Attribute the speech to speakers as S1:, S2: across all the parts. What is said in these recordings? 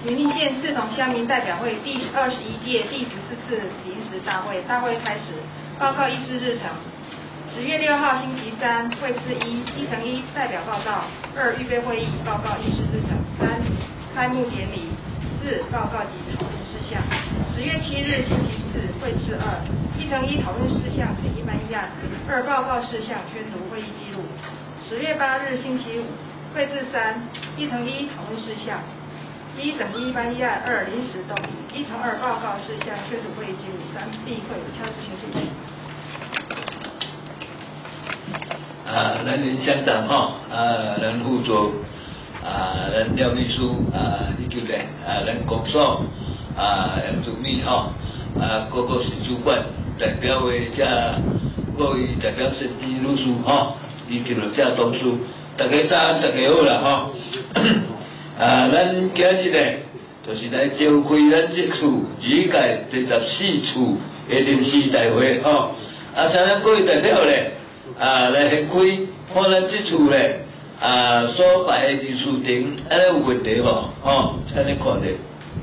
S1: 云林县四同乡民代表会第21届第14次临时大会，大会开始。报告议事日程：10月6号星期三，会次一乘一代表报告；2预备会议报告议事日程；3开幕典礼；4报告及讨论事项。10月7日星期四，会次2，一乘一讨论事项请一般议案；2报告事项宣读会议记录。10月8日星期五，会次3，一乘一讨论事项。1等一般议案，2临时动议，1乘2报告事项宣读会议记录，3例会敲执行事情。
S2: 咱林乡长咱副座咱廖秘书以及咧咱公所杨主秘各个市主管代表的各位代表审议律师以及了同事，大家早安，大家好啦咱今日咧就是来召开咱这次二届第14次的临时大会请咱各位代表咧来先开看咱这次咧所摆的议事亭有问题无请你看者。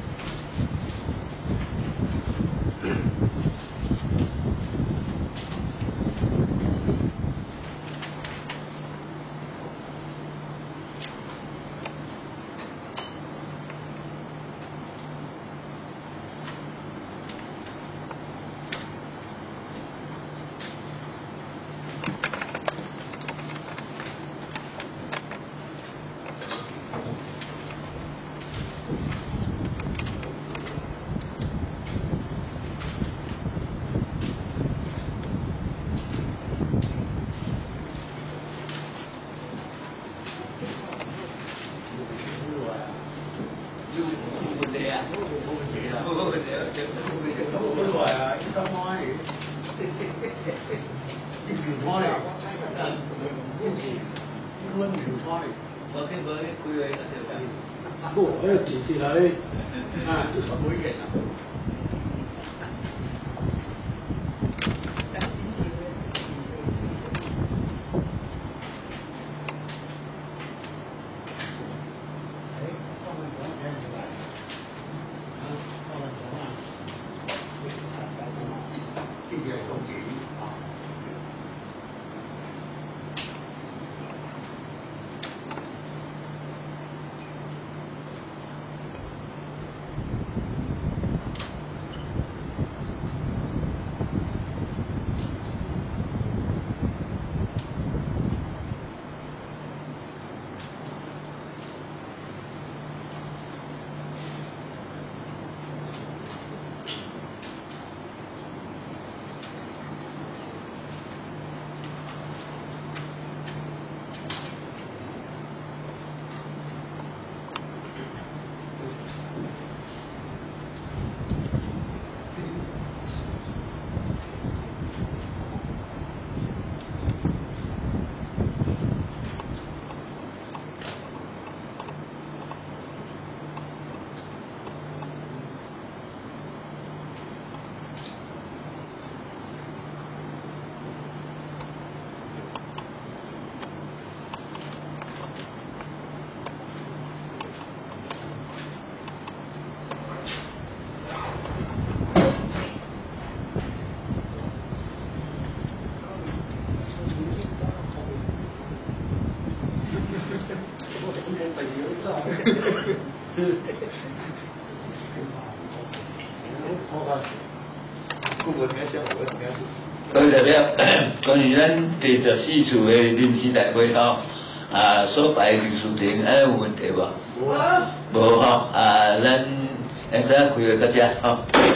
S2: 各位代表，关于咱第14次的临时大会所摆的议事亭有问题无？无咱现在开会到这